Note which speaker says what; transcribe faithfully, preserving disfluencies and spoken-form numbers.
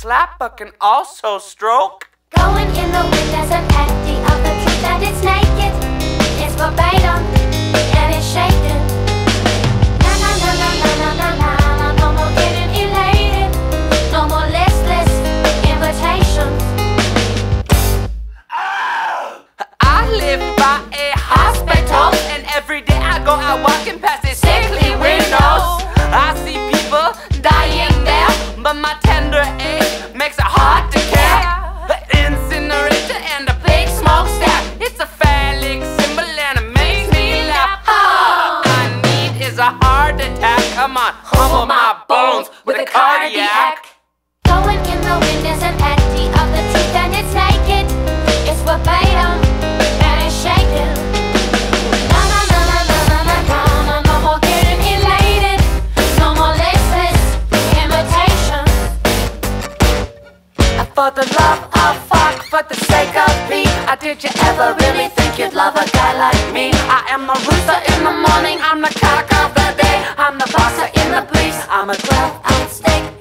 Speaker 1: slap but can also stroke.
Speaker 2: Going in the wind, there's an empty of the truth that it's naked. It's verbatim and it's shaken. Na na na na na na na na. No more getting elated. No more listless invitations.
Speaker 1: I live by a hospital, and every day I go out walking past its sickly windows. I see people dying there, but my tender age makes it hard to care. The incinerator and the big smokestack, it's a phallic symbol and it makes me laugh. All I need is a heart attack. Come on, humble my bones with a cardiac.
Speaker 2: Going in the wind is an empty of the truth and it's naked. It's verbatim and it's shaken. Na na na na na na na na. No more getting elated. No more listless invitations.
Speaker 1: For the love of fuck, for the sake of me, uh, did you ever really think you'd love a guy like me? I am the rooster in the morning, I'm the cock of the day, I'm the boxer in the police, I'm a twelve ounce steak.